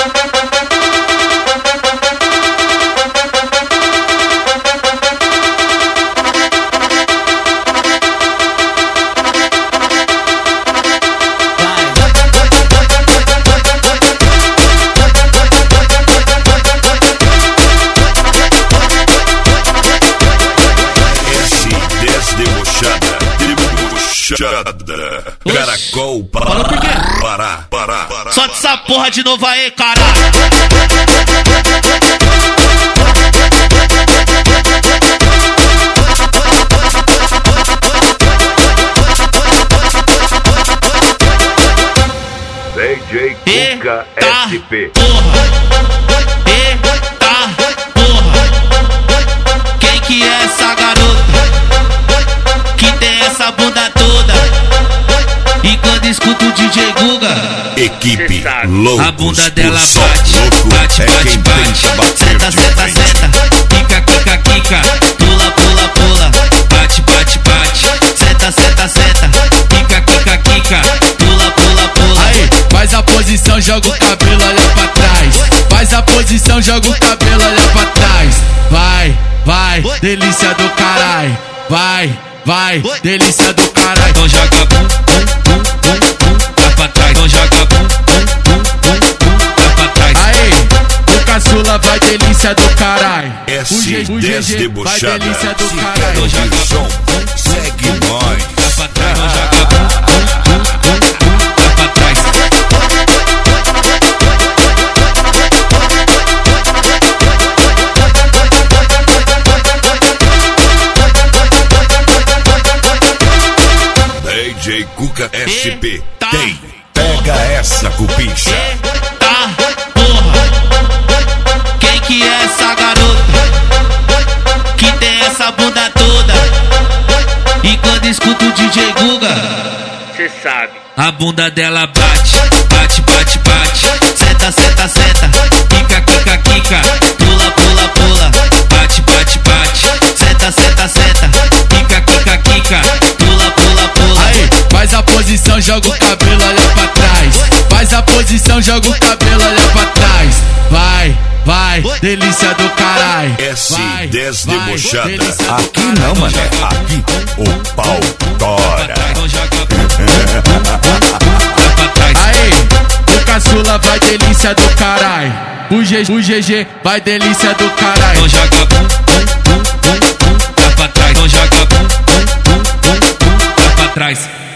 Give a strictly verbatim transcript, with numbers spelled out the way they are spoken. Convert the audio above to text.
Caracol, Parou por quê? Pará, pará, pará. Só dessa porra de novo aí, caralho. D J Cuca S P. Porra. Eita porra. Quem que é essa garota que tem essa bunda toda? E quando escuto o D J Guga, Equipe loucos, a bunda dela só bate, louco bate, é bate, quem bate, bate. senta, senta, senta, quica, quica, quica, pula, pula, pula, bate, bate, bate, senta, senta, senta, quica, quica, quica, pula, pula, pula. Aí, faz a posição, joga o cabelo, olha pra trás. Faz a posição, joga o cabelo, olha pra trás. Vai, vai, delícia do caralho. Vai, vai, delícia do caralho. Então joga bum, bum, bum, bum, bum, dá pra trás. Então joga bum, bum, bum, bum, bum, dá pra trás. Aí, o caçula vai, delícia do caralho. S dez vai, debochada. delícia do Então caralho. joga Som, segue nós. dá pra trás. Então joga bum, bum, bum, bum, bum, dá pra trás. D J Cuca S P. Eita. Tem. Pega essa cupincha. Eita porra. Quem que é essa garota que tem essa bunda toda? E quando escuto o D J Guga, cê sabe, a bunda dela bate, bate, bate, bate, senta, senta, senta, quica, quica, quica, pula, pula, pula, bate, bate, bate, senta, senta, senta, quica, quica, quica, pula, pula, pula. Aí, faz a posição, joga o cabelo, olha pra trás. Faz a posição, joga o cabelo, olha pra trás. Vai, vai, delícia do caralho. S Vai, dez vai, debochada. delícia do Aqui caralho. não, mano. Aqui o pau tora. Então joga bum, bum, bum, bum, dá pra trás. Aí, o caçula vai, delícia do caralho. O G G, o G G vai, delícia do caralho. Então joga bum, bum, bum, bum, bum, dá pra trás. Então joga bum, bum, bum, bum, bum, dá pra trás.